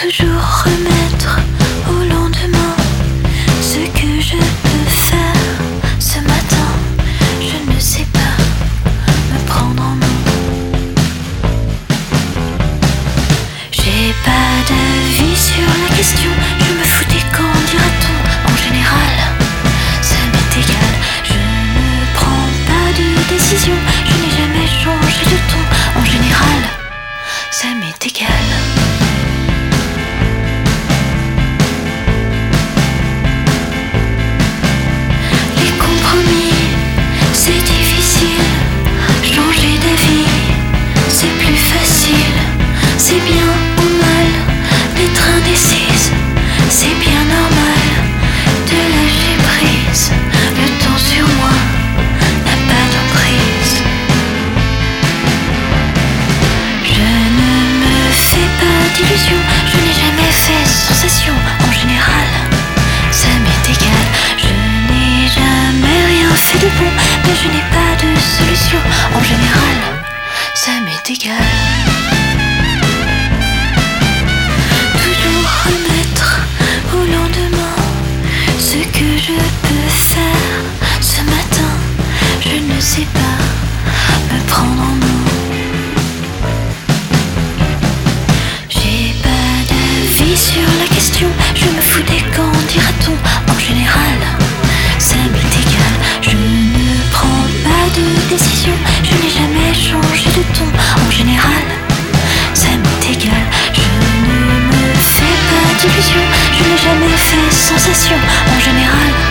Toujours remettre au lendemain ce que je peux faire ce matin. Je ne sais pas me prendre en main. J'ai pas d'avis sur la question. Je me fous des camps, dira-t-on. En général, ça m'est égal. Je ne prends pas de décision. Je n'ai jamais changé de ton. En général, ça m'est égal. C'est difficile, changer d'avis, c'est plus facile. C'est bien ou mal d'être indécise, c'est bien normal de lâcher prise. Le temps sur moi n'a pas d'emprise. Je ne me fais pas d'illusions, je n'ai jamais fait sensation. En général, ça m'est égal. Je n'ai jamais rien fait de bon, mais je n'ai pas de solution. En général, ça m'est égal. Toujours remettre au lendemain ce que je peux faire ce matin. Je ne sais pas me prendre en main. J'ai pas d'avis sur la question. Je me fous des camps, dira-t-on. En général, ça m'est égal. Je ne prends pas de décision. Je n'ai jamais changé de ton. En général, ça m'est égal. Je ne me fais pas d'illusions. Je n'ai jamais fait sensation. En général,